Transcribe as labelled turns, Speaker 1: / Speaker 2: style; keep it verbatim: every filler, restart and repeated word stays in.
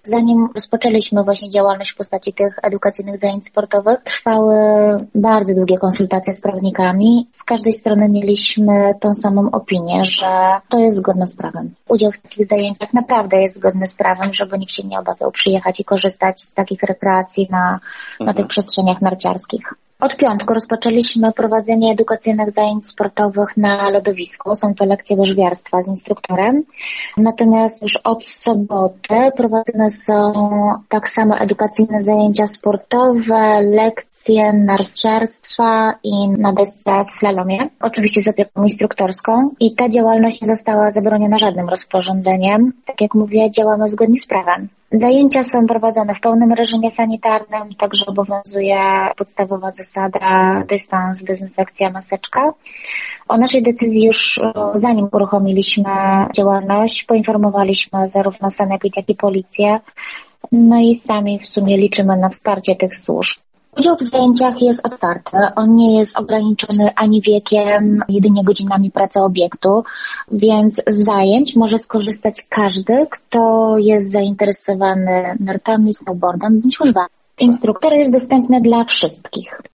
Speaker 1: Zanim rozpoczęliśmy właśnie działalność w postaci tych edukacyjnych zajęć sportowych, trwały bardzo długie konsultacje z prawnikami. Z każdej strony mieliśmy tą samą opinię, że to jest zgodne z prawem. Udział w takich zajęciach naprawdę jest zgodny z prawem, żeby nikt się nie obawiał przyjechać i korzystać z takich rekreacji na, na tych przestrzeniach narciarskich. Od piątku rozpoczęliśmy prowadzenie edukacyjnych zajęć sportowych na lodowisku. Są to lekcje łyżwiarstwa z instruktorem. Natomiast już od soboty prowadzone są tak samo edukacyjne zajęcia sportowe, lekcje narciarstwa i na desce w slalomie. Oczywiście z opieką instruktorską. I ta działalność nie została zabroniona żadnym rozporządzeniem. Tak jak mówię, działamy zgodnie z prawem. Zajęcia są prowadzone w pełnym reżimie sanitarnym, także obowiązuje podstawowa zasada dystans, dezynfekcja, maseczka. O naszej decyzji już zanim uruchomiliśmy działalność, poinformowaliśmy zarówno sanepid, jak i policję. No i sami w sumie liczymy na wsparcie tych służb. Udział w zajęciach jest otwarty, on nie jest ograniczony ani wiekiem, jedynie godzinami pracy obiektu, więc z zajęć może skorzystać każdy, kto jest zainteresowany nartami, snowboardem bądź łyżwami. Instruktor jest dostępny dla wszystkich.